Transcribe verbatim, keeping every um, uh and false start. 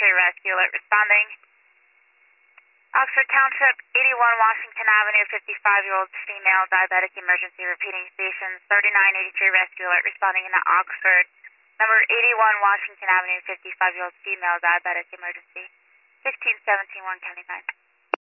eighty-three Rescue Alert responding. Oxford Township, eighty-one Washington Avenue, fifty-five-year-old female, diabetic emergency repeating station, thirty-nine eighty-three Rescue Alert responding into Oxford. Number eighty-one Washington Avenue, fifty-five-year-old female, diabetic emergency, fifteen seventeen one County nine.